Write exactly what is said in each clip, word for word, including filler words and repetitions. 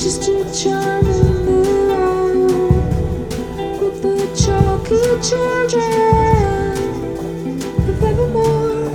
just a charming mirror with the chalky children of evermore.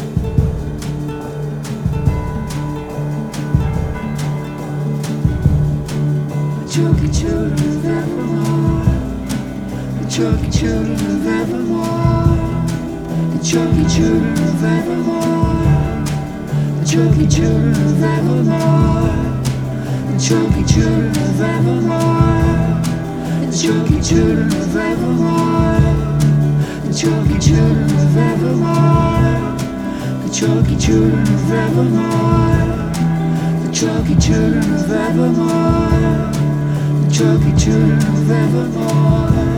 The chalky children of evermore. The chalky children of evermore. The chalky children of evermore. The chalky children of evermore. The chalky children of evermore. The chalky children of evermore. The chalky children of evermore. The chalky children of evermore. The chalky children of evermore. The chalky children of evermore.